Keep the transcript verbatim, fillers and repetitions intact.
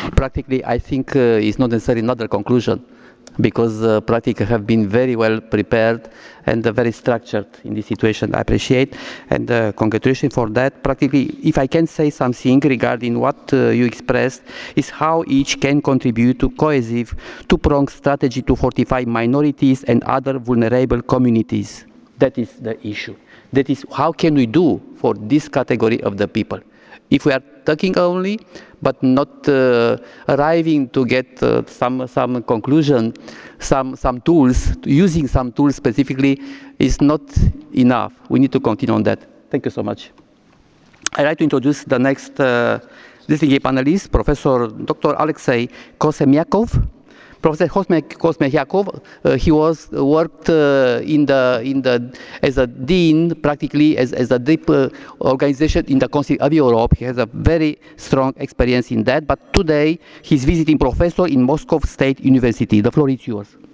Practically, I think uh, it's not necessarily another conclusion, because uh, practically have been very well prepared and uh, very structured in this situation. I appreciate and uh, congratulations for that. Practically, if I can say something regarding what uh, you expressed, is how each can contribute to cohesive, two-pronged strategy to fortify minorities and other vulnerable communities. That is the issue. That is how can we do for this category of the people. If we are talking only, but not uh, arriving to get uh, some some conclusion, some some tools, using some tools specifically, is not enough. We need to continue on that. Thank you so much. I'd like to introduce the next uh, distinguished panelist, Professor Doctor Alexei Kosemiakov. Professor Kosmiakov, uh, he was uh, worked uh, in the in the as a dean, practically as as a deep uh, organization in the Council of Europe. He has a very strong experience in that. But today he's visiting professor in Moscow State University. The floor is yours.